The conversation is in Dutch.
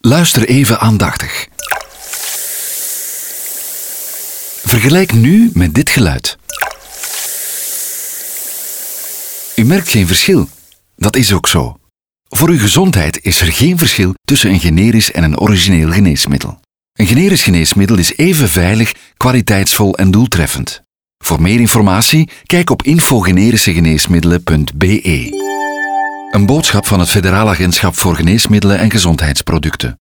Luister even aandachtig. Vergelijk nu met dit geluid. U merkt geen verschil. Dat is ook zo. Voor uw gezondheid is er geen verschil tussen een generisch en een origineel geneesmiddel. Een generisch geneesmiddel is even veilig, kwaliteitsvol en doeltreffend. Voor meer informatie, kijk op infogenerischegeneesmiddelen.be. Een boodschap van het Federaal Agentschap voor Geneesmiddelen en Gezondheidsproducten.